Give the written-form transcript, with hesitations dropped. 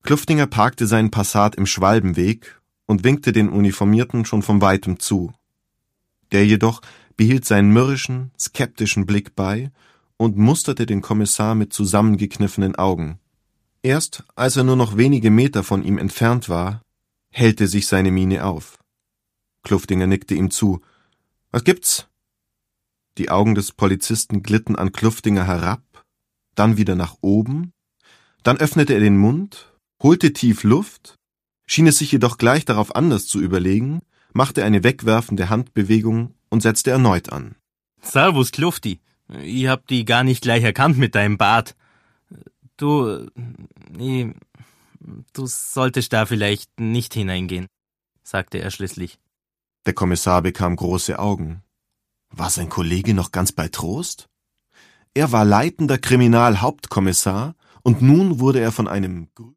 Kluftinger parkte seinen Passat im Schwalbenweg und winkte den Uniformierten schon von weitem zu. Der jedoch behielt seinen mürrischen, skeptischen Blick bei und musterte den Kommissar mit zusammengekniffenen Augen. Erst als er nur noch wenige Meter von ihm entfernt war, hellte sich seine Miene auf. Kluftinger nickte ihm zu. »Was gibt's?« Die Augen des Polizisten glitten an Kluftinger herab, dann wieder nach oben, dann öffnete er den Mund, holte tief Luft, schien es sich jedoch gleich darauf anders zu überlegen, machte eine wegwerfende Handbewegung und setzte erneut an. »Servus, Klufti. Ich hab die gar nicht gleich erkannt mit deinem Bart. Du solltest da vielleicht nicht hineingehen«, sagte er schließlich. Der Kommissar bekam große Augen. War sein Kollege noch ganz bei Trost? Er war leitender Kriminalhauptkommissar und nun wurde er von einem